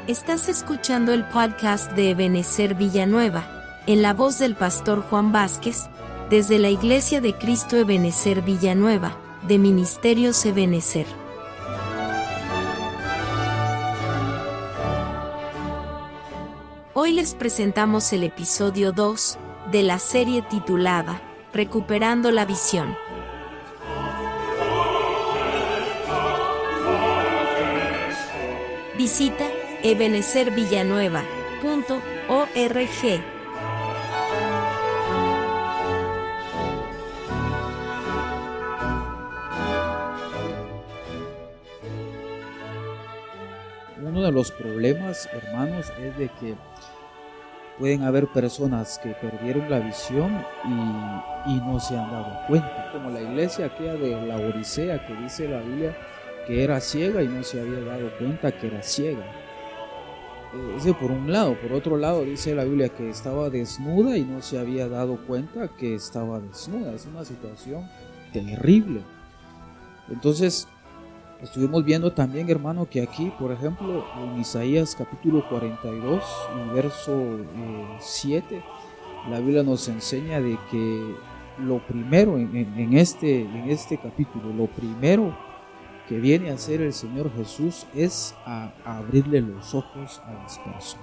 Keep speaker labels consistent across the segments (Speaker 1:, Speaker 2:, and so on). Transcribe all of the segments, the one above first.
Speaker 1: Estás escuchando el podcast de Ebenecer Villanueva, en la voz del pastor Juan Vázquez, desde la Iglesia de Cristo Ebenecer Villanueva, de Ministerios Ebenecer. Hoy les presentamos el episodio 2 de la serie titulada Recuperando la Visión. Visita ebenecervillanueva.org.
Speaker 2: Uno de los problemas, hermanos, es de que pueden haber personas que perdieron la visión y no se han dado cuenta. Como la iglesia aquella de la Odisea, que dice la Biblia que era ciega y no se había dado cuenta que era ciega. Ese por un lado. Por otro lado dice la Biblia que estaba desnuda y no se había dado cuenta que estaba desnuda. Es una situación terrible. Entonces estuvimos viendo también, hermano, que aquí, por ejemplo, en Isaías capítulo 42 y verso 7, la Biblia nos enseña de que lo primero en este capítulo, lo primero que viene a hacer el Señor Jesús es a abrirle los ojos a las personas.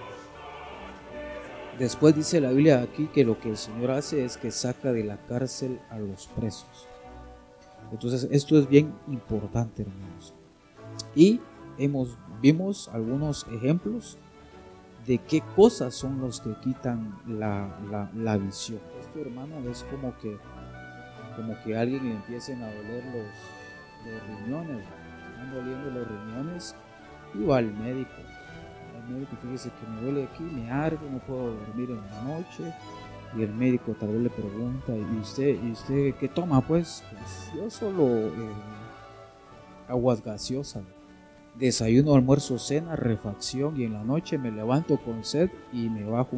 Speaker 2: Después dice la Biblia aquí que lo que el Señor hace es que saca de la cárcel a los presos. Entonces esto es bien importante, hermanos. Y vimos algunos ejemplos de qué cosas son los que quitan la visión. Esto, hermano, es como que a alguien le empiecen a doler los riñones. Están doliendo los riñones y va al médico. El médico, fíjese que me duele aquí, me arde, no puedo dormir en la noche. Y el médico tal vez le pregunta, ¿y usted qué toma? Pues yo solo aguas gaseosas. Desayuno, almuerzo, cena, refacción, y en la noche me levanto con sed y me bajo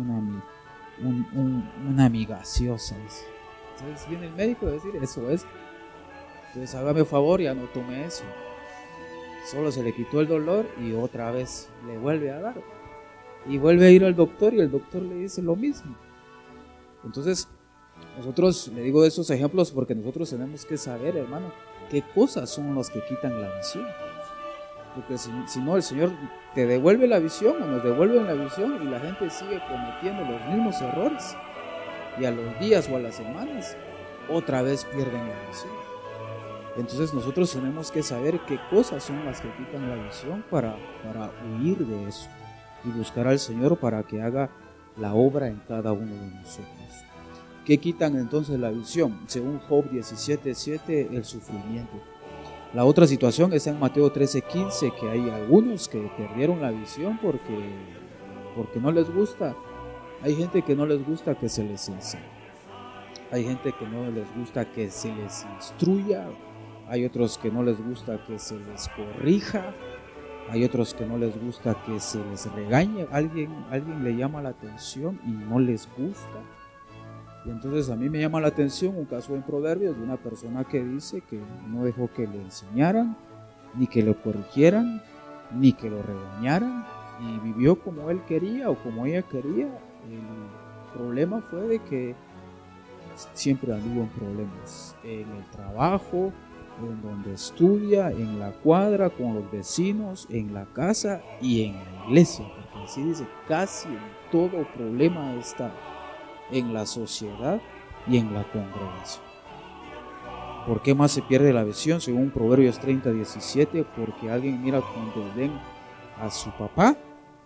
Speaker 2: una mi gaseosa. Entonces viene el médico a decir, eso es. Entonces hágame favor, ya no tome eso. Solo se le quitó el dolor y otra vez le vuelve a dar. Y vuelve a ir al doctor y el doctor le dice lo mismo. Entonces, nosotros, le digo esos ejemplos porque nosotros tenemos que saber, hermano, qué cosas son las que quitan la visión. Porque si no, el Señor te devuelve la visión o nos devuelve la visión y la gente sigue cometiendo los mismos errores. Y a los días o a las semanas, otra vez pierden la visión. Entonces nosotros tenemos que saber qué cosas son las que quitan la visión para huir de eso y buscar al Señor para que haga la obra en cada uno de nosotros. ¿Qué quitan entonces la visión? Según Job 17:7, el sufrimiento. La otra situación está en Mateo 13:15, que hay algunos que perdieron la visión porque no les gusta. Hay gente que no les gusta que se les enseñe. Hay gente que no les gusta que se les instruya. Hay otros que no les gusta que se les corrija. Hay otros que no les gusta que se les regañe. Alguien le llama la atención y no les gusta. Y entonces a mí me llama la atención un caso en Proverbios de una persona que dice que no dejó que le enseñaran, ni que lo corrigieran, ni que lo regañaran, y vivió como él quería o como ella quería. El problema fue de que siempre anduvo en problemas en el trabajo, en donde estudia, en la cuadra, con los vecinos, en la casa y en la iglesia, porque así dice, casi en todo problema está en la sociedad y en la congregación. ¿Por qué más se pierde la visión? Según Proverbios 30:17, porque alguien mira con desdén a su papá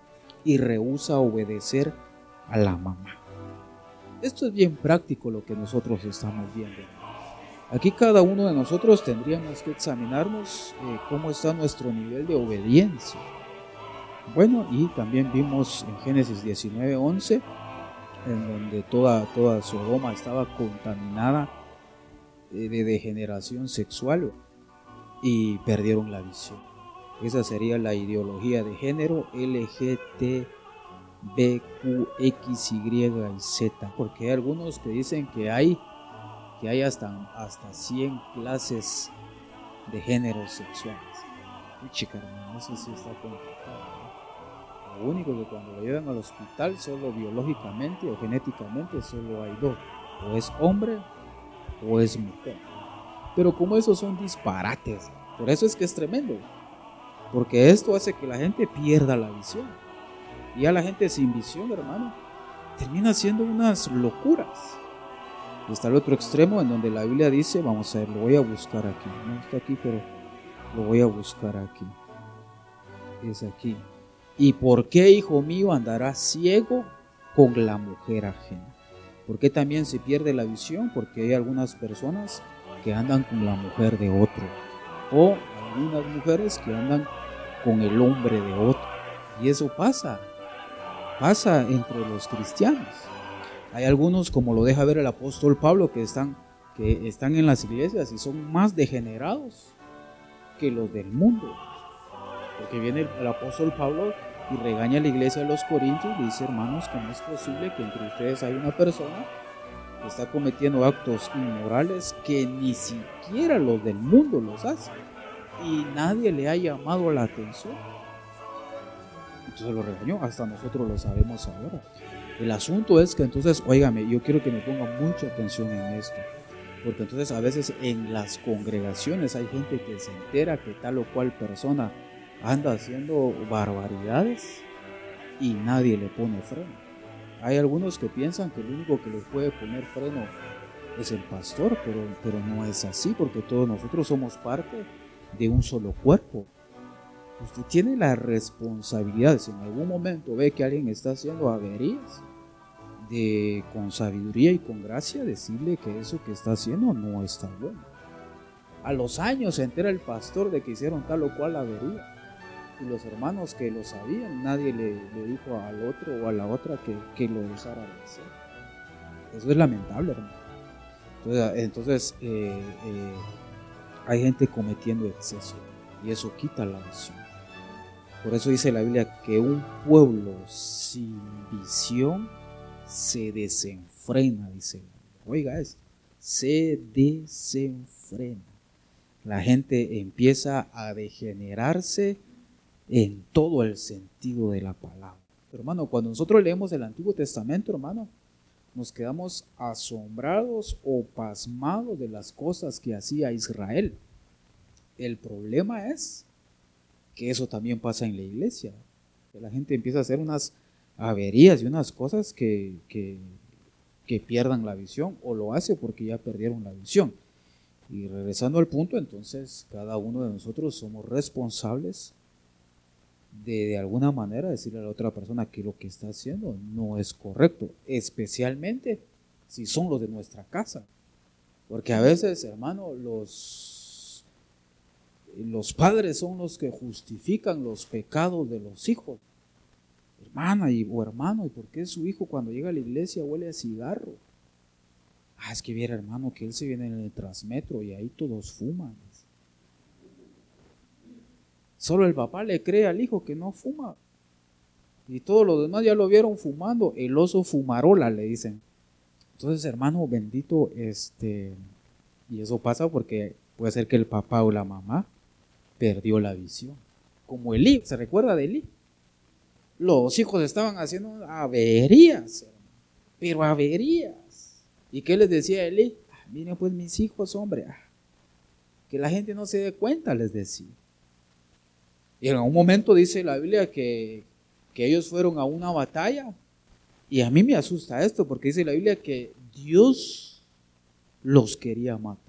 Speaker 2: y rehúsa obedecer a la mamá. Esto es bien práctico lo que nosotros estamos viendo. Aquí cada uno de nosotros tendríamos que examinarnos cómo está nuestro nivel de obediencia. Bueno, y también vimos en Génesis 19:11, en donde toda Sodoma estaba contaminada de degeneración sexual y perdieron la visión. Esa sería la ideología de género LGTBQXY y Z, porque hay algunos que dicen que hay hasta 100 clases de géneros sexuales. Y chica, hermano, eso sí está complicado, ¿no? Lo único que cuando lo llevan al hospital, solo biológicamente o genéticamente, solo hay dos. O es hombre o es mujer. Pero como esos son disparates, por eso es que es tremendo. Porque esto hace que la gente pierda la visión. Y a la gente sin visión, hermano, termina haciendo unas locuras. Y está el otro extremo en donde la Biblia dice, vamos a ver, lo voy a buscar aquí. No está aquí, pero lo voy a buscar aquí. Es aquí. ¿Y por qué, hijo mío, andarás ciego con la mujer ajena? ¿Por qué también se pierde la visión? Porque hay algunas personas que andan con la mujer de otro. O algunas mujeres que andan con el hombre de otro. Y eso pasa entre los cristianos. Hay algunos, como lo deja ver el apóstol Pablo, que están en las iglesias y son más degenerados que los del mundo. Porque viene el apóstol Pablo y regaña a la iglesia de los Corintios y dice, hermanos, que no es posible que entre ustedes haya una persona que está cometiendo actos inmorales que ni siquiera los del mundo los hacen y nadie le ha llamado la atención. Entonces lo regañó, hasta nosotros lo sabemos ahora. El asunto es que entonces, óigame, yo quiero que me pongan mucha atención en esto, porque entonces a veces en las congregaciones hay gente que se entera que tal o cual persona anda haciendo barbaridades y nadie le pone freno. Hay algunos que piensan que el único que les puede poner freno es el pastor, pero no es así, porque todos nosotros somos parte de un solo cuerpo. Usted tiene la responsabilidad, si en algún momento ve que alguien está haciendo averías, de con sabiduría y con gracia decirle que eso que está haciendo no está bueno. A los años se entera el pastor de que hicieron tal o cual avería, y los hermanos que lo sabían, nadie le dijo al otro o a la otra que lo dejara de hacer. Eso es lamentable, hermano. Entonces hay gente cometiendo exceso y eso quita la visión. Por eso dice la Biblia que un pueblo sin visión se desenfrena, dice. Oiga esto, se desenfrena. La gente empieza a degenerarse en todo el sentido de la palabra. Pero, hermano, cuando nosotros leemos el Antiguo Testamento, hermano, nos quedamos asombrados o pasmados de las cosas que hacía Israel. El problema es que eso también pasa en la iglesia, que la gente empieza a hacer unas averías y unas cosas que pierdan la visión, o lo hace porque ya perdieron la visión. Y regresando al punto, entonces cada uno de nosotros somos responsables de alguna manera decirle a la otra persona que lo que está haciendo no es correcto, especialmente si son los de nuestra casa, porque a veces, hermano, los padres son los que justifican los pecados de los hijos. Hermana o hermano, ¿y por qué su hijo cuando llega a la iglesia huele a cigarro? Es que viera, hermano, que él se viene en el Transmetro y ahí todos fuman. Solo el papá le cree al hijo que no fuma. Y todos los demás ya lo vieron fumando. El oso fumarola, le dicen. Entonces, hermano bendito, y eso pasa porque puede ser que el papá o la mamá perdió la visión. Como Elí, ¿se recuerda de Elí? Los hijos estaban haciendo averías, hermano, pero averías. ¿Y qué les decía Elí? Miren pues mis hijos, hombre, que la gente no se dé cuenta, les decía. Y en un momento dice la Biblia que ellos fueron a una batalla, y a mí me asusta esto, porque dice la Biblia que Dios los quería matar.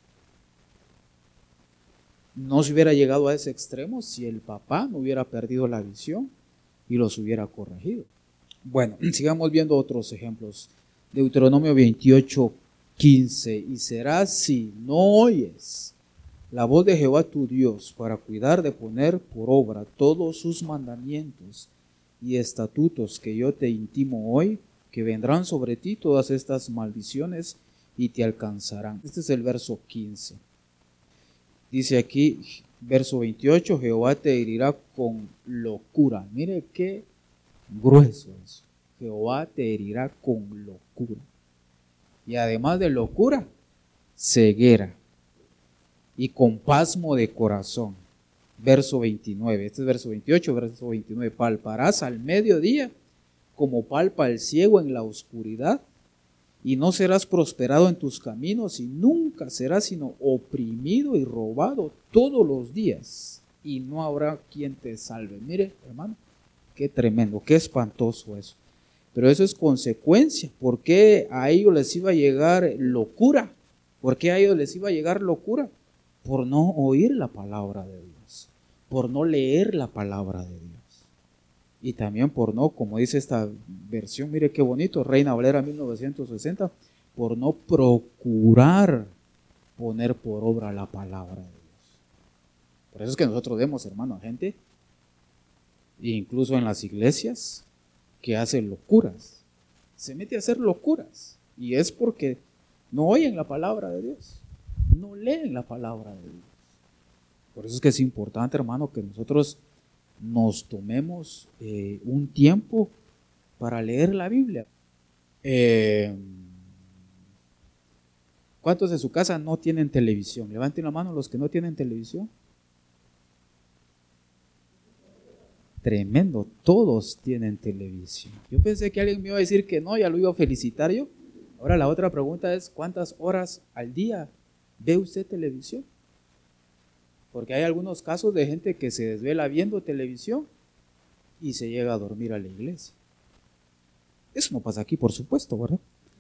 Speaker 2: No se hubiera llegado a ese extremo si el papá no hubiera perdido la visión y los hubiera corregido. Bueno, sigamos viendo otros ejemplos. Deuteronomio 28:15. Y será si no oyes la voz de Jehová tu Dios para cuidar de poner por obra todos sus mandamientos y estatutos que yo te intimo hoy, que vendrán sobre ti todas estas maldiciones y te alcanzarán. Este es el verso 15. Dice aquí, verso 28, Jehová te herirá con locura. Mire qué grueso es. Jehová te herirá con locura. Y además de locura, ceguera. Y con pasmo de corazón. verso 29. Este es verso 28, verso 29. Palparás al mediodía como palpa el ciego en la oscuridad, y no serás prosperado en tus caminos, y nunca serás sino oprimido y robado todos los días, y no habrá quien te salve. Mire, hermano, qué tremendo, qué espantoso eso. Pero eso es consecuencia. ¿Por qué a ellos les iba a llegar locura? ¿Por qué a ellos les iba a llegar locura? Por no oír la palabra de Dios, por no leer la palabra de Dios. Y también por no, como dice esta versión, mire qué bonito, Reina Valera 1960, por no procurar poner por obra la palabra de Dios. Por eso es que nosotros vemos, hermano, a gente, incluso en las iglesias, que hace locuras, se mete a hacer locuras, y es porque no oyen la palabra de Dios, no leen la palabra de Dios. Por eso es que es importante, hermano, que nosotros nos tomemos un tiempo para leer la Biblia. ¿Cuántos de su casa no tienen televisión? Levanten la mano los que no tienen televisión. Tremendo, todos tienen televisión. Yo pensé que alguien me iba a decir que no, ya lo iba a felicitar yo. Ahora la otra pregunta es, ¿cuántas horas al día ve usted televisión? Porque hay algunos casos de gente que se desvela viendo televisión y se llega a dormir a la iglesia. Eso no pasa aquí, por supuesto, ¿verdad?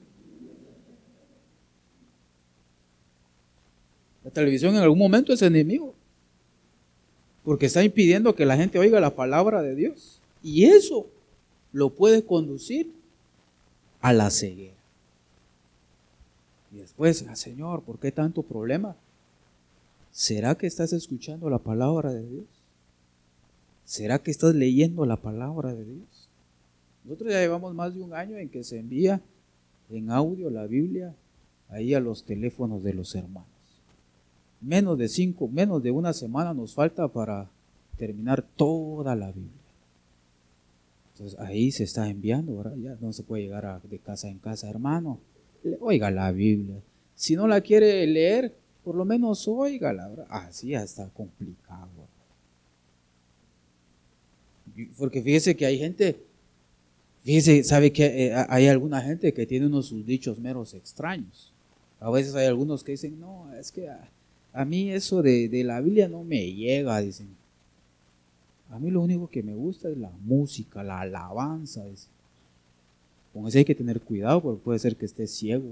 Speaker 2: La televisión en algún momento es enemigo, porque está impidiendo que la gente oiga la palabra de Dios. Y eso lo puede conducir a la ceguera. Y después, Señor, ¿por qué tanto problema? ¿Será que estás escuchando la palabra de Dios? ¿Será que estás leyendo la palabra de Dios? Nosotros ya llevamos más de un año en que se envía en audio la Biblia ahí a los teléfonos de los hermanos. Menos de una semana nos falta para terminar toda la Biblia. Entonces ahí se está enviando, ¿verdad? Ya no se puede llegar de casa en casa, hermano. Oiga la Biblia. Si no la quiere leer, por lo menos óigala, ¿verdad? Así ya está complicado, ¿verdad? Porque fíjese que hay gente, sabe que hay alguna gente que tiene unos sus dichos meros extraños. A veces hay algunos que dicen, no, es que a mí eso de la Biblia no me llega, dicen. A mí lo único que me gusta es la música, la alabanza, dicen. Con eso hay que tener cuidado porque puede ser que esté ciego.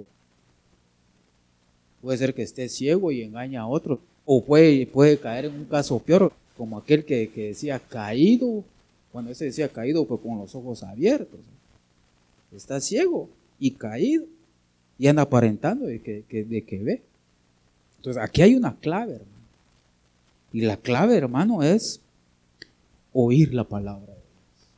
Speaker 2: Puede ser que esté ciego y engaña a otro. O puede caer en un caso peor, como aquel que decía caído. Cuando ese decía caído, pues con los ojos abiertos. Está ciego y caído. Y anda aparentando de que ve. Entonces aquí hay una clave, hermano. Y la clave, hermano, es oír la palabra de Dios.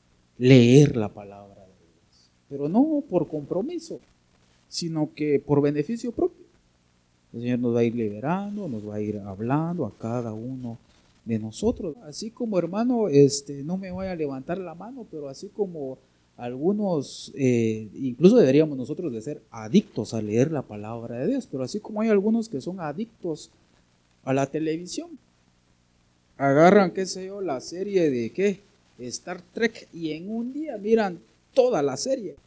Speaker 2: Leer la palabra de Dios. Pero no por compromiso, sino que por beneficio propio. El Señor nos va a ir liberando, nos va a ir hablando a cada uno de nosotros. Así como, hermano, no me voy a levantar la mano, pero así como algunos, incluso deberíamos nosotros de ser adictos a leer la palabra de Dios, pero así como hay algunos que son adictos a la televisión, agarran, qué sé yo, la serie de Star Trek, y en un día miran toda la serie,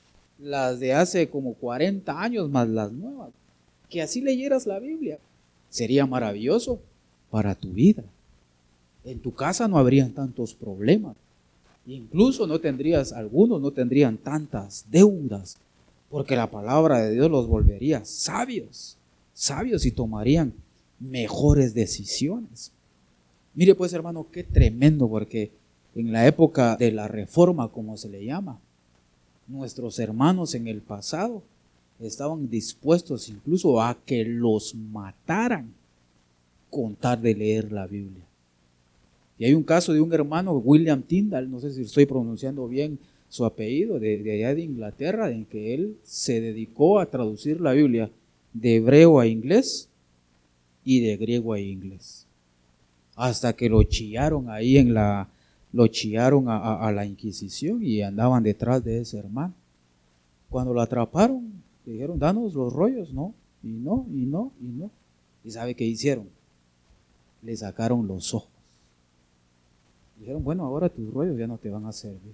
Speaker 2: las de hace como 40 años más las nuevas. Que así leyeras la Biblia sería maravilloso para tu vida. En tu casa no habrían tantos problemas. Incluso algunos no tendrían tantas deudas, porque la palabra de Dios los volvería sabios y tomarían mejores decisiones. Mire pues, hermano, qué tremendo, porque en la época de la Reforma, como se le llama, nuestros hermanos en el pasado estaban dispuestos incluso a que los mataran con tal de leer la Biblia. Y hay un caso de un hermano, William Tyndale, no sé si estoy pronunciando bien su apellido, de allá de Inglaterra, en que él se dedicó a traducir la Biblia de hebreo a inglés y de griego a inglés, hasta que lo chillaron ahí lo chillaron a la Inquisición y andaban detrás de ese hermano. Cuando lo atraparon, le dijeron, danos los rollos, no. ¿Y sabe qué hicieron? Le sacaron los ojos. Dijeron, bueno, ahora tus rollos ya no te van a servir.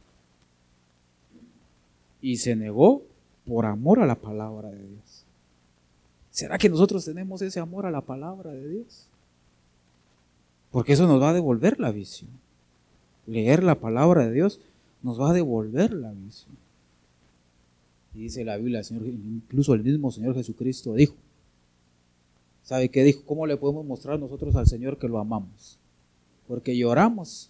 Speaker 2: Y se negó por amor a la palabra de Dios. ¿Será que nosotros tenemos ese amor a la palabra de Dios? Porque eso nos va a devolver la visión. Leer la palabra de Dios nos va a devolver la visión. Y dice la Biblia, incluso el mismo Señor Jesucristo dijo, ¿sabe qué dijo? ¿Cómo le podemos mostrar nosotros al Señor que lo amamos? Porque lloramos.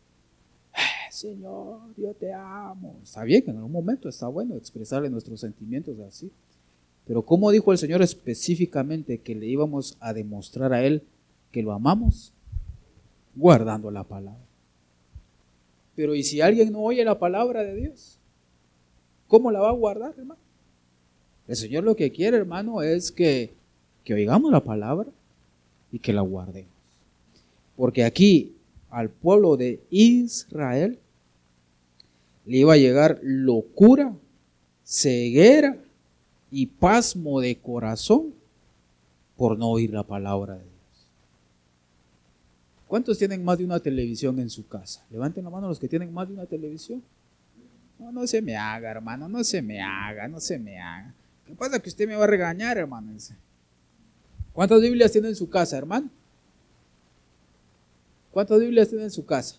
Speaker 2: Señor, yo te amo. Está bien, en algún momento está bueno expresarle nuestros sentimientos así. Pero ¿cómo dijo el Señor específicamente que le íbamos a demostrar a Él que lo amamos? Guardando la palabra. Pero ¿y si alguien no oye la palabra de Dios? ¿Cómo la va a guardar, hermano? El Señor lo que quiere, hermano, es que oigamos la palabra y que la guardemos. Porque aquí al pueblo de Israel le iba a llegar locura, ceguera y pasmo de corazón por no oír la palabra de Dios. ¿Cuántos tienen más de una televisión en su casa? Levanten la mano los que tienen más de una televisión. No se me haga, hermano, no se me haga. ¿Qué pasa? Que usted me va a regañar, hermano. ¿Cuántas Biblias tiene en su casa, hermano? ¿Cuántas Biblias tiene en su casa?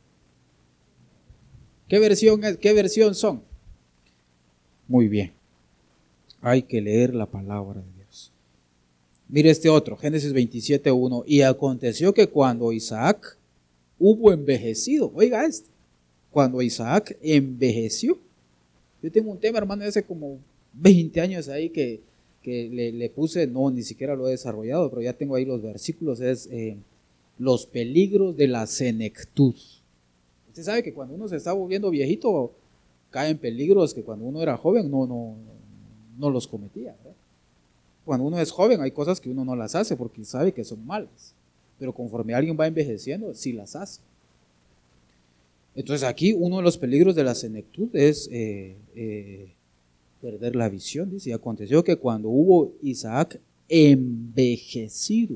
Speaker 2: ¿Qué versión son? Muy bien. Hay que leer la palabra de Dios. Mire este otro, Génesis 27:1. Y aconteció que cuando Isaac hubo envejecido, oiga cuando Isaac envejeció. Yo tengo un tema, hermano, de hace como 20 años ahí que le puse, no, ni siquiera lo he desarrollado, pero ya tengo ahí los versículos, es los peligros de la senectud. Usted sabe que cuando uno se está volviendo viejito, cae en peligros que cuando uno era joven no los cometía, ¿verdad? Cuando uno es joven hay cosas que uno no las hace porque sabe que son malas, pero conforme alguien va envejeciendo, sí las hace. Entonces aquí uno de los peligros de la senectud es perder la visión. Dice, y aconteció que cuando hubo Isaac envejecido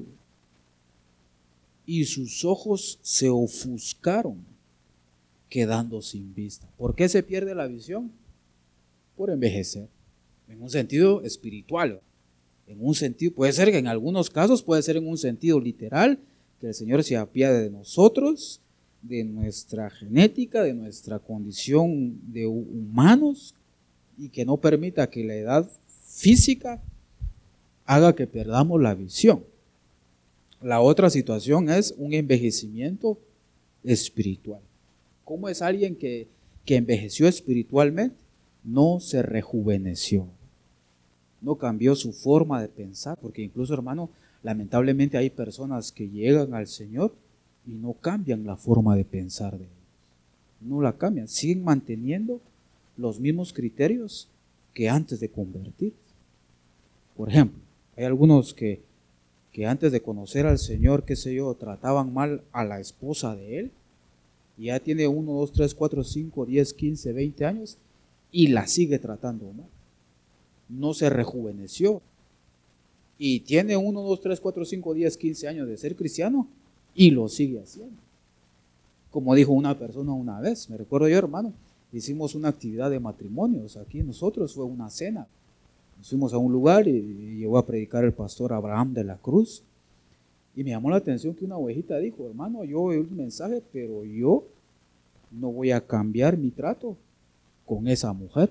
Speaker 2: y sus ojos se ofuscaron, quedando sin vista. ¿Por qué se pierde la visión? Por envejecer. En un sentido espiritual. En un sentido, puede ser que en algunos casos puede ser en un sentido literal, que el Señor se apiade de nosotros, de nuestra genética, de nuestra condición de humanos, y que no permita que la edad física haga que perdamos la visión. La otra situación es un envejecimiento espiritual. ¿Cómo es alguien que envejeció espiritualmente? No se rejuveneció, no cambió su forma de pensar, porque incluso, hermano, lamentablemente hay personas que llegan al Señor y no cambian la forma de pensar de ellos, no la cambian, siguen manteniendo los mismos criterios que antes de convertirse. Por ejemplo, hay algunos que antes de conocer al Señor, qué sé yo, trataban mal a la esposa de él, y ya tiene 1, 2, 3, 4, 5, 10, 15, 20 años y la sigue tratando mal. No se rejuveneció. Y tiene 1, 2, 3, 4, 5, 10, 15 años de ser cristiano y lo sigue haciendo. Como dijo una persona una vez, me recuerdo yo, hermano, hicimos una actividad de matrimonios aquí nosotros, fue una cena. Nos fuimos a un lugar y llegó a predicar el pastor Abraham de la Cruz. Y me llamó la atención que una ovejita dijo, hermano, yo oí un mensaje, pero yo no voy a cambiar mi trato con esa mujer.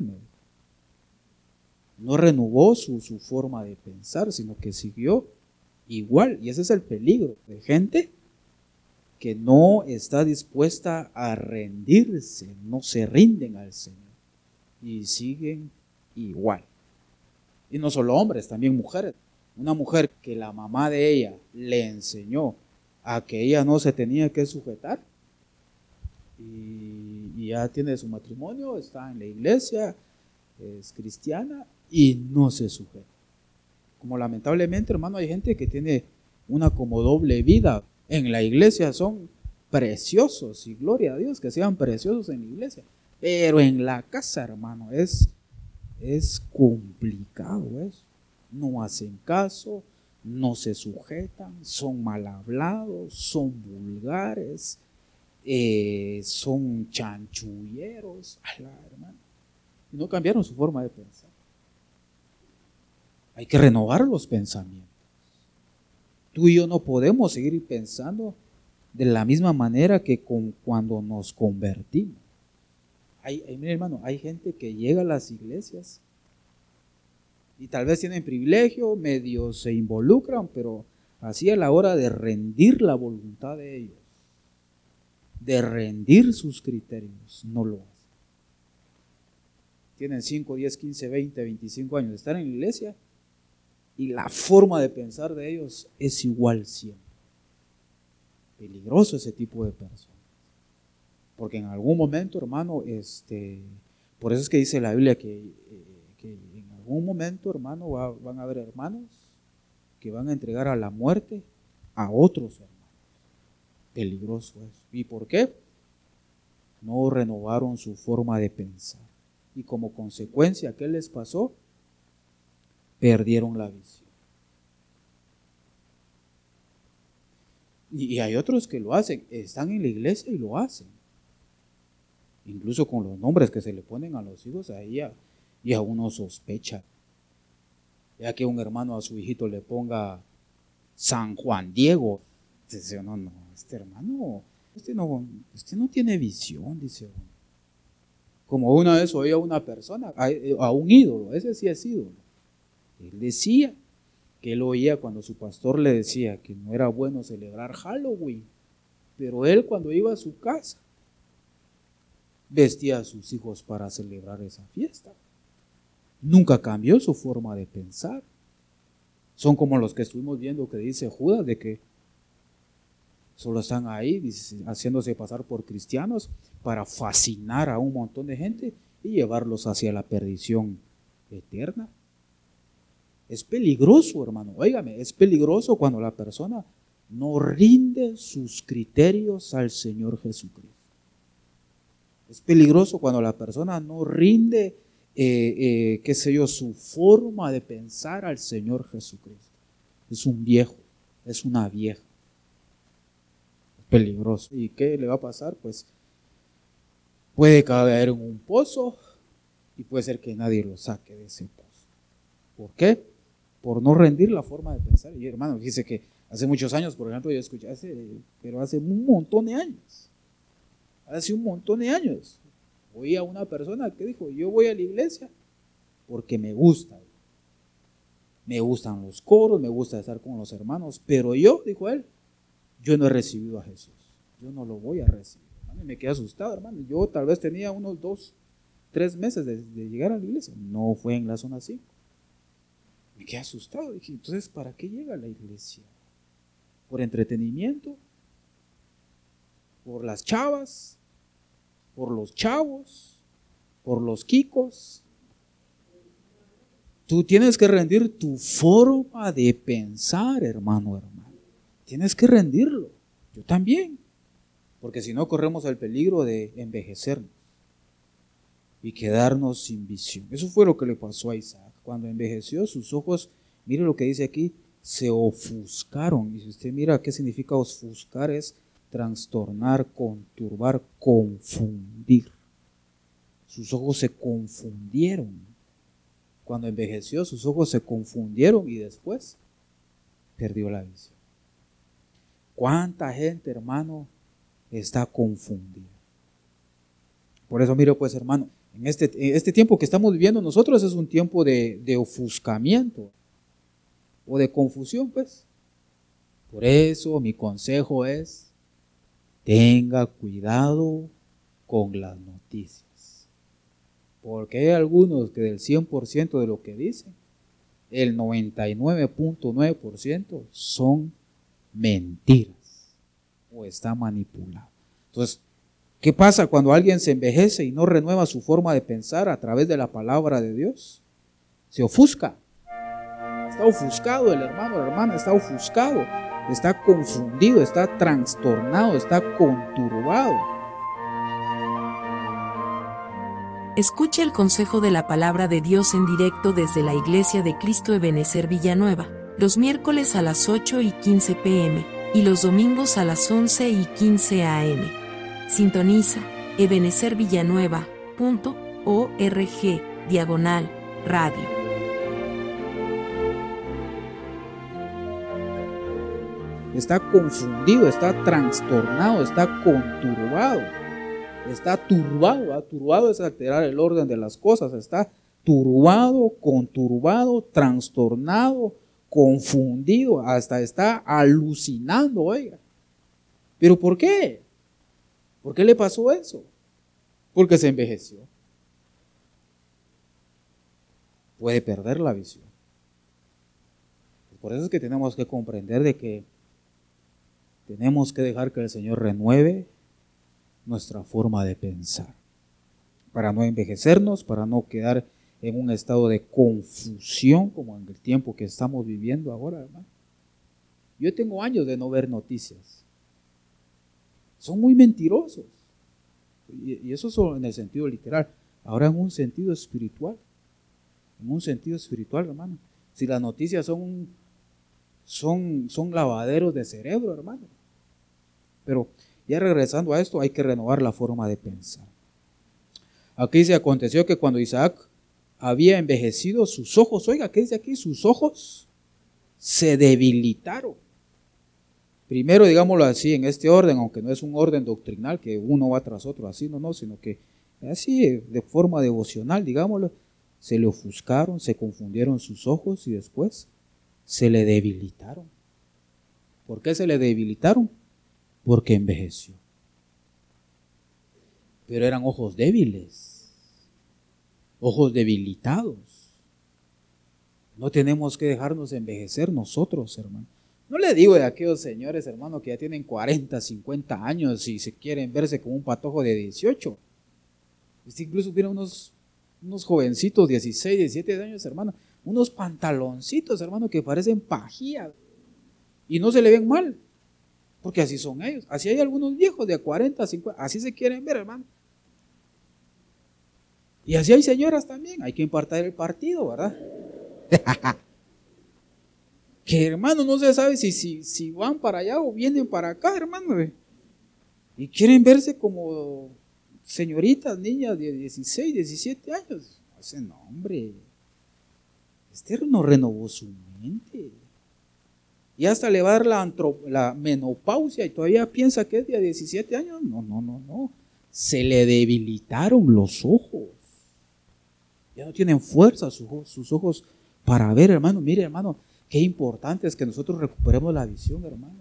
Speaker 2: No renovó su forma de pensar, sino que siguió igual. Y ese es el peligro de gente que no está dispuesta a rendirse, no se rinden al Señor y siguen igual. Y no solo hombres, también mujeres. Una mujer que la mamá de ella le enseñó a que ella no se tenía que sujetar y ya tiene su matrimonio, está en la iglesia, es cristiana y no se sujeta. Como lamentablemente, hermano, hay gente que tiene una como doble vida. En la iglesia son preciosos y gloria a Dios que sean preciosos en la iglesia, pero en la casa, hermano, es complicado eso. No hacen caso, no se sujetan, son mal hablados, son vulgares, son chanchulleros, hermano, y no cambiaron su forma de pensar. Hay que renovar los pensamientos. Tú y yo no podemos seguir pensando de la misma manera que cuando nos convertimos. Mira, hermano, hay gente que llega a las iglesias y tal vez tienen privilegio, medio se involucran, pero así a la hora de rendir la voluntad de ellos, de rendir sus criterios, no lo hacen. Tienen 5, 10, 15, 20, 25 años de estar en la iglesia y la forma de pensar de ellos es igual siempre. Peligroso ese tipo de personas. Porque en algún momento, hermano, por eso es que dice la Biblia que en algún momento, hermano, van a haber hermanos que van a entregar a la muerte a otros hermanos. Peligroso eso. ¿Y por qué? No renovaron su forma de pensar. Y como consecuencia, ¿qué les pasó? Perdieron la visión. Y hay otros que lo hacen, están en la iglesia y lo hacen. Incluso con los nombres que se le ponen a los hijos, ahí ya uno sospecha. Ya que un hermano a su hijito le ponga San Juan Diego, dice uno, no, este hermano, este no tiene visión, dice uno. Como una vez oía a una persona, a un ídolo, ese sí es ídolo. Él decía que él oía cuando su pastor le decía que no era bueno celebrar Halloween, pero él cuando iba a su casa vestía a sus hijos para celebrar esa fiesta. Nunca cambió su forma de pensar. Son como los que estuvimos viendo que dice Judas, de que solo están ahí haciéndose pasar por cristianos para fascinar a un montón de gente y llevarlos hacia la perdición eterna. Es peligroso, hermano, óigame, es peligroso cuando la persona no rinde sus criterios al Señor Jesucristo. Es peligroso cuando la persona no rinde, su forma de pensar al Señor Jesucristo. Es un viejo, es una vieja. Es peligroso. ¿Y qué le va a pasar? Pues puede caer en un pozo y puede ser que nadie lo saque de ese pozo. ¿Por qué? Por no rendir la forma de pensar. Y hermano, dice que hace muchos años, por ejemplo, yo escuché, pero hace un montón de años, oí a una persona que dijo, yo voy a la iglesia porque me gustan los coros, me gusta estar con los hermanos, pero yo, dijo él, yo no he recibido a Jesús, yo no lo voy a recibir. Hermano, y me quedé asustado, hermano. Yo tal vez tenía unos 2, 3 meses de llegar a la iglesia, no fue en la zona 5. Me quedé asustado, dije, entonces, ¿para qué llega a la iglesia? ¿Por entretenimiento? ¿Por las chavas? ¿Por los chavos? ¿Por los quicos? Tú tienes que rendir tu forma de pensar, hermano. Tienes que rendirlo. Yo también. Porque si no, corremos el peligro de envejecernos y quedarnos sin visión. Eso fue lo que le pasó a Isaac. Cuando envejeció, sus ojos, mire lo que dice aquí, se ofuscaron. Y si usted mira qué significa ofuscar, es trastornar, conturbar, confundir. Sus ojos se confundieron. Cuando envejeció, sus ojos se confundieron y después perdió la visión. ¿Cuánta gente, hermano, está confundida? Por eso, mire pues, hermano, en este tiempo que estamos viviendo nosotros es un tiempo de ofuscamiento o de confusión, pues. Por eso mi consejo es, tenga cuidado con las noticias. Porque hay algunos que del 100% de lo que dicen, el 99.9% son mentiras o está manipulado. Entonces, ¿qué pasa cuando alguien se envejece y no renueva su forma de pensar a través de la palabra de Dios? Se ofusca. Está ofuscado el hermano, la hermana está ofuscado, está confundido, está trastornado, está conturbado.
Speaker 1: Escuche el consejo de la palabra de Dios en directo desde la Iglesia de Cristo Ebenecer Villanueva, los miércoles a las 8:15 p.m. y los domingos a las 11:15 a.m. Sintoniza ebenecervillanueva.org/radio.
Speaker 2: Está confundido, está trastornado, está conturbado. Está turbado. Turbado es alterar el orden de las cosas. Está turbado, conturbado, trastornado, confundido, hasta está alucinando, oiga. ¿Pero por qué? ¿Por qué le pasó eso? Porque se envejeció. Puede perder la visión. Por eso es que tenemos que comprender de que tenemos que dejar que el Señor renueve nuestra forma de pensar, para no envejecernos, para no quedar en un estado de confusión como en el tiempo que estamos viviendo ahora, hermano. Yo tengo años de no ver noticias. Son muy mentirosos. Y eso solo en el sentido literal. Ahora en un sentido espiritual. En un sentido espiritual, hermano. Si las noticias son lavaderos de cerebro, hermano. Pero ya regresando a esto, hay que renovar la forma de pensar. Aquí se aconteció que cuando Isaac había envejecido, sus ojos, oiga, ¿qué dice aquí? Sus ojos se debilitaron. Primero, digámoslo así, en este orden, aunque no es un orden doctrinal que uno va tras otro así, no, sino que así de forma devocional, digámoslo, se le ofuscaron, se confundieron sus ojos y después se le debilitaron. ¿Por qué se le debilitaron? Porque envejeció. Pero eran ojos débiles, ojos debilitados. No tenemos que dejarnos envejecer nosotros, hermano. No le digo de aquellos señores, hermano, que ya tienen 40, 50 años y se quieren verse como un patojo de 18. Incluso tienen unos jovencitos, 16, 17 años, hermano, unos pantaloncitos, hermano, que parecen pajía y no se le ven mal, porque así son ellos. Así hay algunos viejos de 40, 50, así se quieren ver, hermano. Y así hay señoras también, hay que impartir el partido, ¿verdad? Que hermano, no se sabe si van para allá o vienen para acá, hermano. Y quieren verse como señoritas, niñas de 16, 17 años. Dicen, no, hombre, este no renovó su mente. Y hasta le va a dar la menopausia y todavía piensa que es de 17 años. No. Se le debilitaron los ojos. Ya no tienen fuerza sus ojos para ver, hermano. Mire, hermano, qué importante es que nosotros recuperemos la visión, hermano.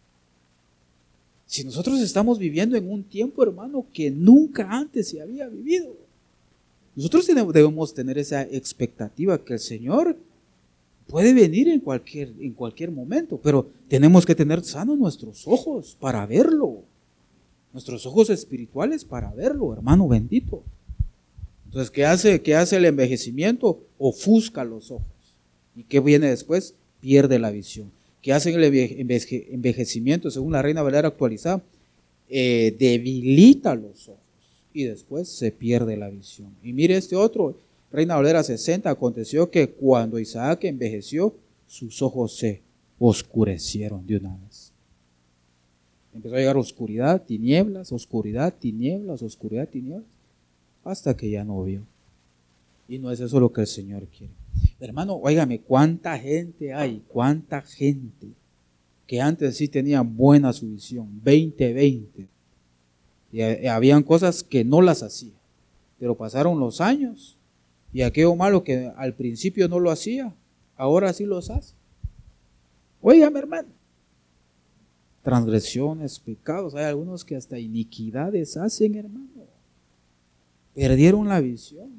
Speaker 2: Si nosotros estamos viviendo en un tiempo, hermano, que nunca antes se había vivido, nosotros debemos tener esa expectativa que el Señor puede venir en cualquier momento, pero tenemos que tener sanos nuestros ojos para verlo, nuestros ojos espirituales para verlo, hermano bendito. Entonces, ¿qué hace el envejecimiento? Ofusca los ojos. ¿Y qué viene después? Pierde la visión. ¿Qué hace el envejecimiento? Según la Reina Valera actualizada, debilita los ojos y después se pierde la visión. Y mire este otro, Reina Valera 60, aconteció que cuando Isaac envejeció, sus ojos se oscurecieron de una vez. Empezó a llegar oscuridad, tinieblas, oscuridad, tinieblas, oscuridad, tinieblas, hasta que ya no vio. Y no es eso lo que el Señor quiere. Hermano, óigame, cuánta gente hay, cuánta gente que antes sí tenía buena su visión, 20/20. Y habían cosas que no las hacía, pero pasaron los años y aquello malo que al principio no lo hacía, ahora sí los hace. Óigame, hermano, transgresiones, pecados, hay algunos que hasta iniquidades hacen, hermano. Perdieron la visión.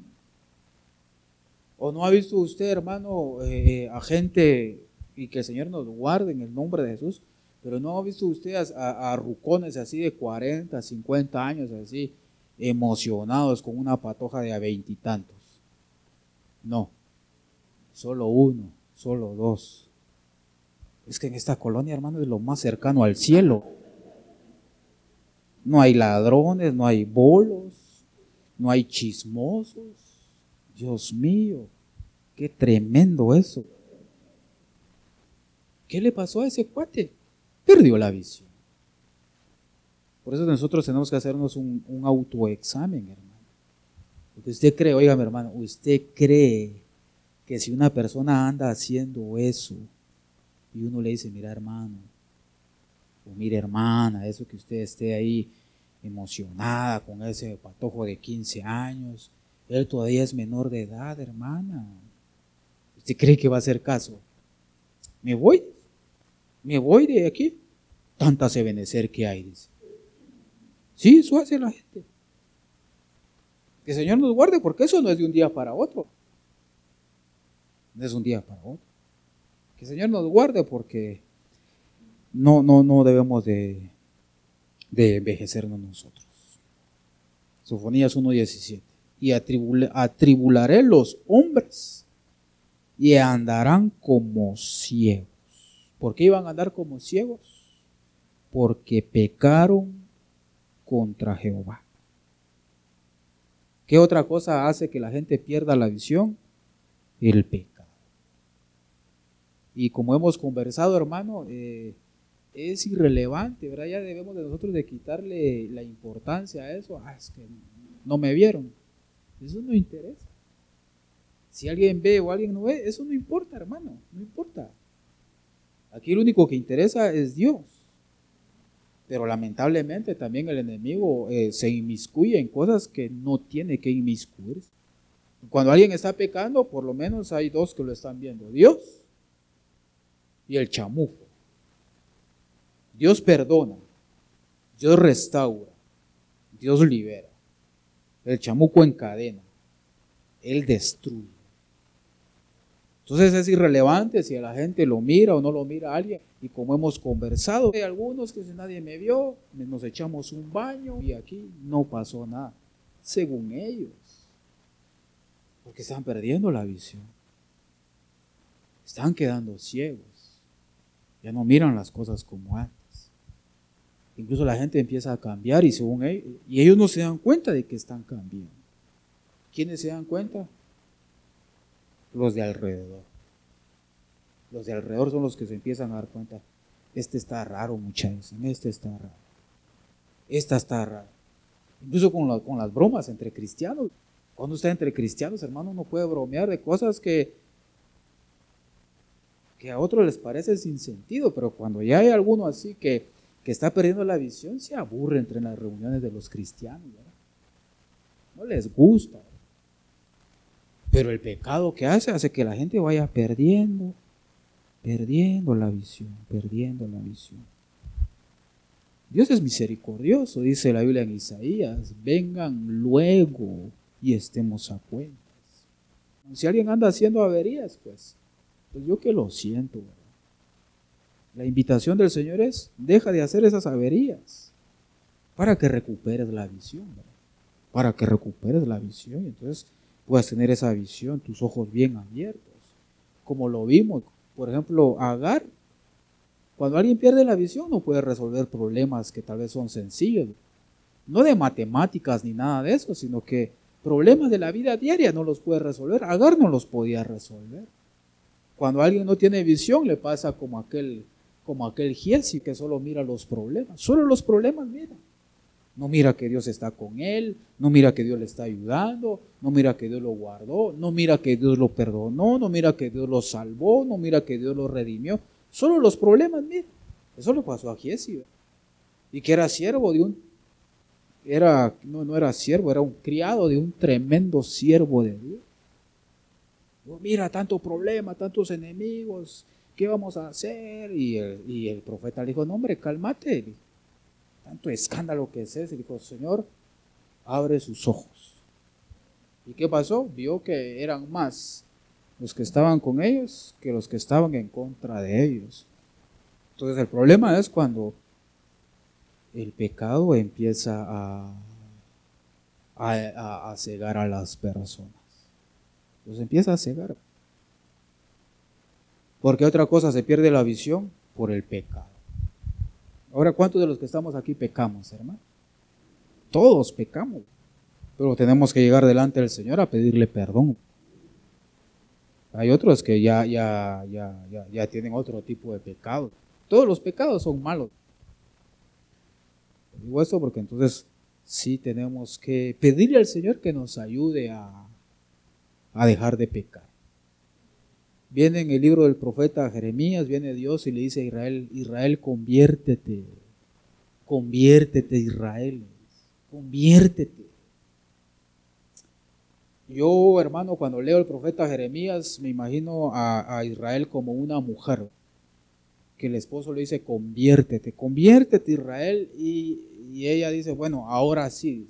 Speaker 2: ¿O no ha visto usted, hermano, a gente, y que el Señor nos guarde en el nombre de Jesús, pero no ha visto usted a rucones así de 40, 50 años, así, emocionados con una patoja de 20 y tantos? No, solo uno, solo dos. Es que en esta colonia, hermano, es lo más cercano al cielo. No hay ladrones, no hay bolos, no hay chismosos. Dios mío, qué tremendo eso. ¿Qué le pasó a ese cuate? Perdió la visión. Por eso nosotros tenemos que hacernos un autoexamen, hermano. Porque usted cree, oiga mi hermano, usted cree que si una persona anda haciendo eso y uno le dice, mira hermano, o mira hermana, eso que usted esté ahí emocionada con ese patojo de 15 años, él todavía es menor de edad, hermana. ¿Usted cree que va a hacer caso? Me voy de aquí. Tanta Ebenecer que hay, dice. Sí, eso hace la gente. Que el Señor nos guarde, porque eso no es de un día para otro. No es un día para otro. Que el Señor nos guarde, porque no debemos de envejecernos nosotros. Sofonías 1:17. Y atribularé los hombres y andarán como ciegos. ¿Por qué iban a andar como ciegos? Porque pecaron contra Jehová. ¿Qué otra cosa hace que la gente pierda la visión? El pecado. Y como hemos conversado, hermano, es irrelevante, ¿verdad? Ya debemos de nosotros de quitarle la importancia a eso. Es que no me vieron. Eso no interesa. Si alguien ve o alguien no ve, eso no importa, hermano, no importa. Aquí lo único que interesa es Dios. Pero lamentablemente también el enemigo se inmiscuye en cosas que no tiene que inmiscuirse. Cuando alguien está pecando, por lo menos hay dos que lo están viendo: Dios y el chamuco. Dios perdona, Dios restaura, Dios libera. El chamuco encadena, Él destruye. Entonces es irrelevante si a la gente lo mira o no lo mira a alguien. Y como hemos conversado, hay algunos que si nadie me vio, nos echamos un baño y aquí no pasó nada, según ellos. Porque están perdiendo la visión. Están quedando ciegos. Ya no miran las cosas como antes. Incluso la gente empieza a cambiar y según ellos, y ellos no se dan cuenta de que están cambiando. ¿Quiénes se dan cuenta? Los de alrededor. Los de alrededor son los que se empiezan a dar cuenta. Este está raro, muchachos. Este está raro. Esta está rara. Incluso con las bromas entre cristianos. Cuando está entre cristianos, hermano, uno puede bromear de cosas que a otros les parece sin sentido, pero cuando ya hay alguno así que está perdiendo la visión, se aburre entre las reuniones de los cristianos, ¿verdad? No les gusta. Pero el pecado que hace que la gente vaya perdiendo la visión. Dios es misericordioso, dice la Biblia en Isaías: vengan luego y estemos a cuentas. Si alguien anda haciendo averías, pues yo que lo siento, ¿verdad? La invitación del Señor es: deja de hacer esas averías para que recuperes la visión, ¿verdad? Para que recuperes la visión, y entonces puedas tener esa visión, tus ojos bien abiertos, como lo vimos. Por ejemplo, Agar, cuando alguien pierde la visión, no puede resolver problemas que tal vez son sencillos, no de matemáticas ni nada de eso, sino que problemas de la vida diaria no los puede resolver. Agar no los podía resolver. Cuando alguien no tiene visión, le pasa como aquel Giesi que solo mira los problemas, solo los problemas mira. No mira que Dios está con él, no mira que Dios le está ayudando, no mira que Dios lo guardó, no mira que Dios lo perdonó, no mira que Dios lo salvó, no mira que Dios lo redimió. Solo los problemas mira. Eso le pasó a Giesi. Y que era siervo de no era siervo, era un criado de un tremendo siervo de Dios. Mira, tanto problema, tantos enemigos, ¿qué vamos a hacer? Y el profeta le dijo: no, hombre, cálmate. Tanto escándalo que es ese. Dijo: Señor, abre sus ojos. ¿Y qué pasó? Vio que eran más los que estaban con ellos que los que estaban en contra de ellos. Entonces el problema es cuando el pecado empieza a cegar a las personas. Los empieza a cegar. Porque otra cosa, se pierde la visión por el pecado. Ahora, ¿cuántos de los que estamos aquí pecamos, hermano? Todos pecamos, pero tenemos que llegar delante del Señor a pedirle perdón. Hay otros que ya tienen otro tipo de pecado. Todos los pecados son malos. Digo esto porque entonces sí tenemos que pedirle al Señor que nos ayude a dejar de pecar. Viene en el libro del profeta Jeremías, viene Dios y le dice a Israel: Israel, conviértete, Israel, conviértete. Yo, hermano, cuando leo el profeta Jeremías, me imagino a Israel como una mujer, que el esposo le dice: conviértete Israel, y ella dice: bueno, ahora sí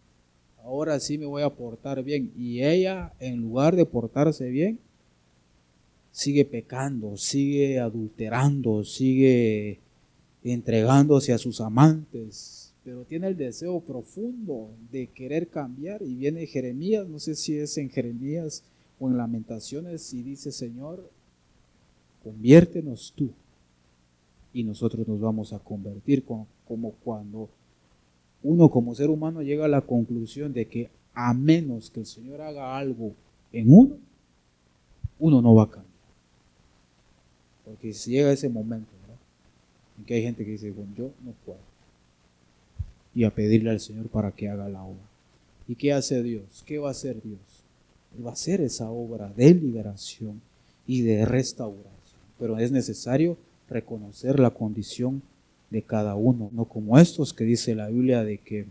Speaker 2: me voy a portar bien. Y ella, en lugar de portarse bien, sigue pecando, sigue adulterando, sigue entregándose a sus amantes, pero tiene el deseo profundo de querer cambiar. Y viene Jeremías, no sé si es en Jeremías o en Lamentaciones, y dice: Señor, conviértenos tú y nosotros nos vamos a convertir. Como cuando uno como ser humano llega a la conclusión de que a menos que el Señor haga algo en uno no va a cambiar. Porque si llega ese momento, ¿verdad?, en que hay gente que dice: bueno, yo no puedo, y a pedirle al Señor para que haga la obra. ¿Y qué hace Dios? ¿Qué va a hacer Dios? Él va a hacer esa obra de liberación y de restauración. Pero es necesario reconocer la condición de cada uno, no como estos que dice la Biblia de que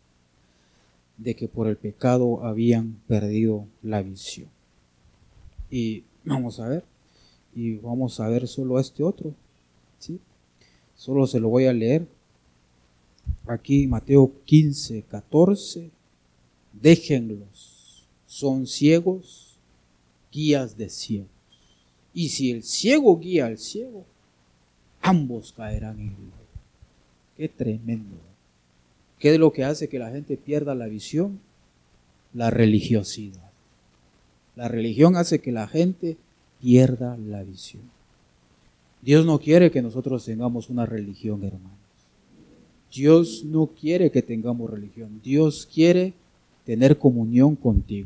Speaker 2: por el pecado habían perdido la visión. Y vamos a ver solo este otro, ¿sí? Solo se lo voy a leer. Aquí Mateo 15:14, déjenlos, son ciegos, guías de ciegos. Y si el ciego guía al ciego, ambos caerán en el hoyo. Qué tremendo. ¿Qué es lo que hace que la gente pierda la visión? La religiosidad. La religión hace que la gente pierda la visión. Dios no quiere que nosotros tengamos una religión, hermanos. Dios no quiere que tengamos religión. Dios quiere tener comunión contigo.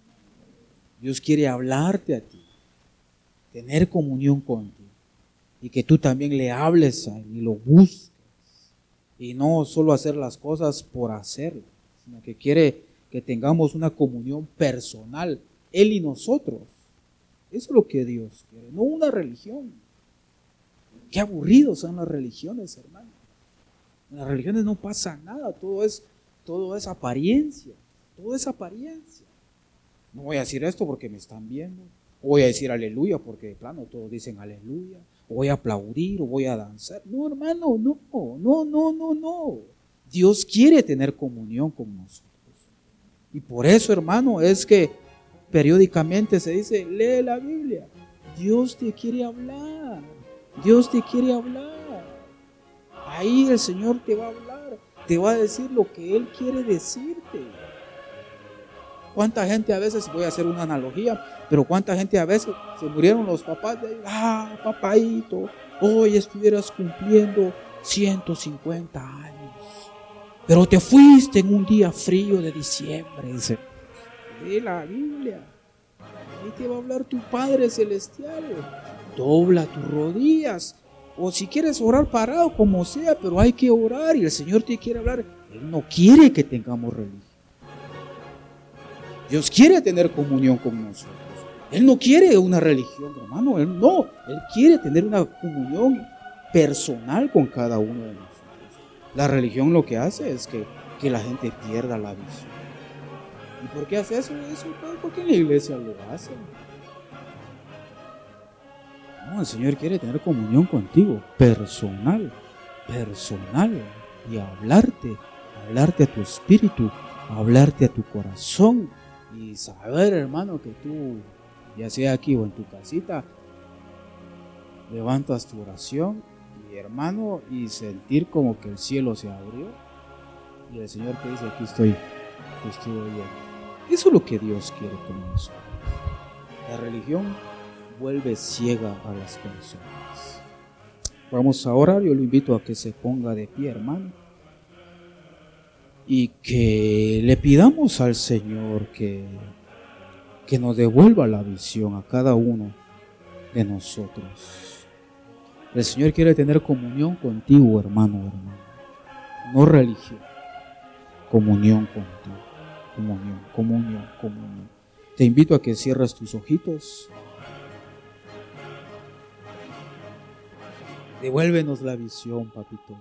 Speaker 2: Dios quiere hablarte a ti, tener comunión contigo, y que tú también le hables a Él y lo busques, y no solo hacer las cosas por hacerlas, sino que quiere que tengamos una comunión personal, Él y nosotros. Eso es lo que Dios quiere, no una religión. Qué aburridos son las religiones, hermano. En las religiones no pasa nada, todo es apariencia, todo es apariencia. No voy a decir esto porque me están viendo, o voy a decir aleluya porque de plano todos dicen aleluya, o voy a aplaudir, o voy a danzar. No, hermano, no. Dios quiere tener comunión con nosotros. Y por eso, hermano, es que periódicamente se dice: lee la Biblia. Dios te quiere hablar. Dios te quiere hablar. Ahí el Señor te va a hablar, te va a decir lo que Él quiere decirte. ¿Cuánta gente a veces, voy a hacer una analogía, pero cuánta gente a veces se murieron los papás de: papaíto, hoy estuvieras cumpliendo 150 años, pero te fuiste en un día frío de diciembre? Dice, lee la Biblia, ahí te va a hablar tu Padre Celestial. Dobla tus rodillas, o si quieres orar parado, como sea, pero hay que orar, y el Señor te quiere hablar. Él no quiere que tengamos religión. Dios quiere tener comunión con nosotros. Él no quiere una religión, hermano. Él quiere tener una comunión personal con cada uno de nosotros. La religión lo que hace es que la gente pierda la visión. ¿Y por qué hace eso? Porque en la iglesia lo hace. No, el Señor quiere tener comunión contigo, personal, y hablarte a tu espíritu, hablarte a tu corazón, y saber, hermano, que tú, ya sea aquí o en tu casita, levantas tu oración, y hermano, y sentir como que el cielo se abrió, y el Señor te dice: aquí estoy, te estoy oyendo. Eso es lo que Dios quiere con nosotros. La religión vuelve ciega a las personas. Vamos a orar. Yo lo invito a que se ponga de pie, hermano, y que le pidamos al Señor que nos devuelva la visión a cada uno de nosotros. El Señor quiere tener comunión contigo, hermano. no religión, comunión contigo, comunión. Te invito a que cierres tus ojitos. Devuélvenos la visión, papito.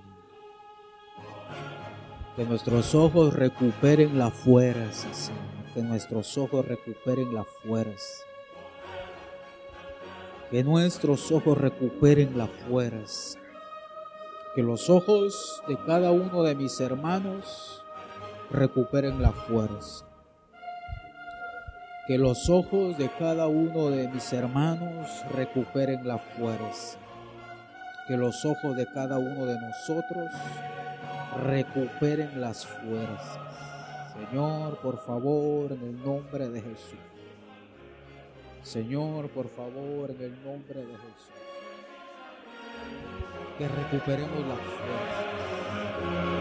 Speaker 2: Que nuestros ojos recuperen la fuerza, Señor. Que nuestros ojos recuperen la fuerza. Que nuestros ojos recuperen la fuerza. Que los ojos de cada uno de mis hermanos recuperen la fuerza. Que los ojos de cada uno de mis hermanos recuperen la fuerza. Que los ojos de cada uno de nosotros recuperen las fuerzas. Señor, por favor, en el nombre de Jesús. Señor, por favor, en el nombre de Jesús. Que recuperemos las fuerzas.